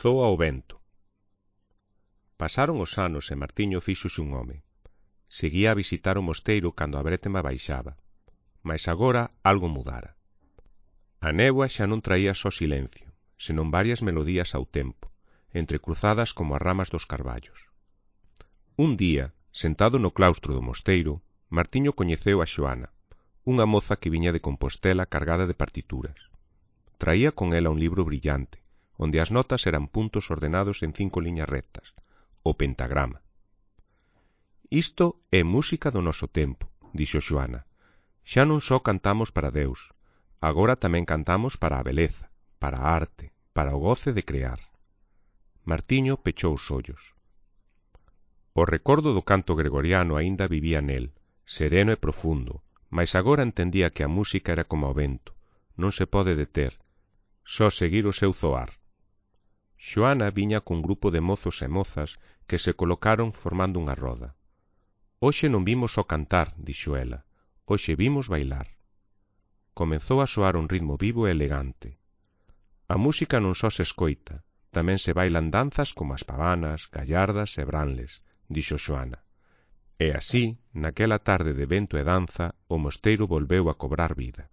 Zoa o vento. Pasaron os anos e Martiño fíxose un home. Seguía a visitar o mosteiro cando a brétema baixaba, mas agora algo mudara. A néboa xa non traía só silencio, senón varias melodías ao tempo, entrecruzadas como as ramas dos carballos. Un día, sentado no claustro do mosteiro, Martiño coñeceu a Xoana, unha moza que viña de Compostela cargada de partituras. Traía con ela un libro brillante, onde as notas eran puntos ordenados en 5 liñas rectas, o pentagrama. Isto é música do noso tempo, dixo Xoana. Xa non só cantamos para Deus, agora tamén cantamos para a beleza, para a arte, para o goce de crear. Martiño pechou os ollos. O recordo do canto gregoriano aínda vivía nel, sereno e profundo, mas agora entendía que a música era como o vento, non se pode deter, só seguir o seu zoar. Xoana viña cun grupo de mozos e mozas que se colocaron formando unha roda. Hoxe non vimos só cantar, dixo ela, hoxe vimos bailar. Comezou a soar un ritmo vivo e elegante. A música non só se escoita, tamén se bailan danzas como as pavanas, gallardas e branles, dixo Xoana. E así, naquela tarde de vento e danza, o mosteiro volveu a cobrar vida.